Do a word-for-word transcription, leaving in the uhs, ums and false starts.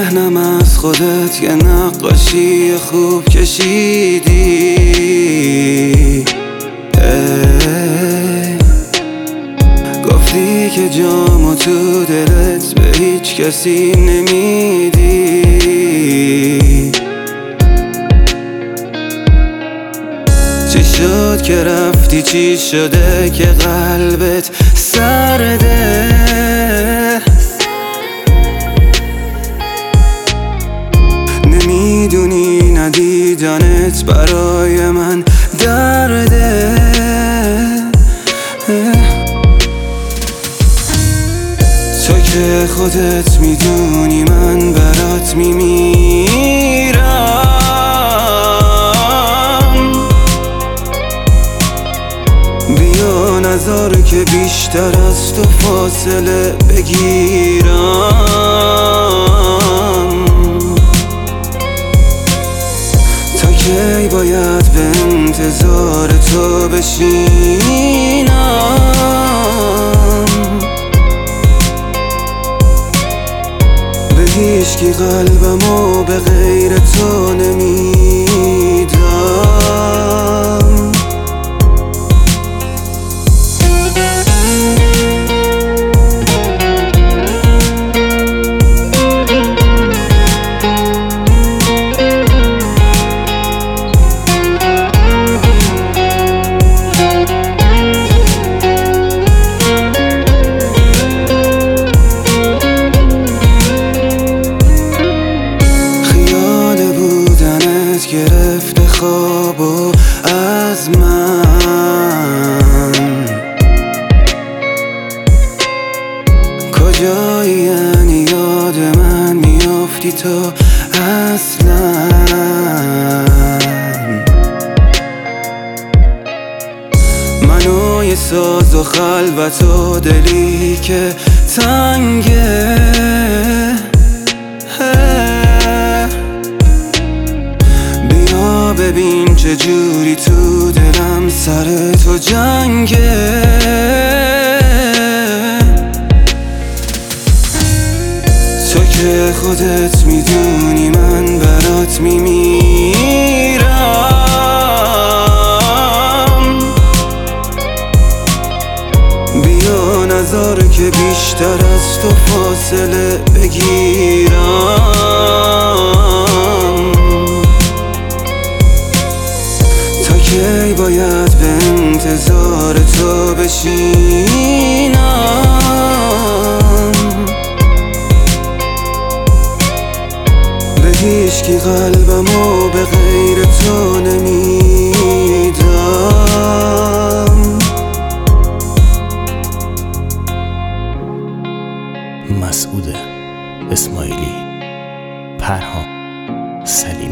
ذهنم از خودت یه نقاشی خوب کشیدی. ای گفتی که جامو تو دلت به هیچ کسی نمیدی. چی شد که رفتی؟ چی شده که قلبت سرده؟ نمیدونی ندیدنت برای من درده. تو که خودت میدونی من برات میمیرم. بیا نذار که بیشتر از تو فاصله بگیرم. تا کی باید به انتظار تو بشینم؟ به هیچکی قلبمو به غیر تو نمیدم. گرفته خوابو از من. کجایی یعنی یاد من میافتی تو اصلا؟ منو یه ساز و خلوت و دلی که تنگه. ببین چه جوری تو دلم سر تو جنگه. تو که خودت میدونی من برات میمیرم. بیا نذار که بیشتر از تو فاصله بگیرم. کی باید به انتظار تو بشینم؟ به هیچکی قلبمو به غیر تو نمیدم. مسعود اسماعیلی، پرهام سلیمی.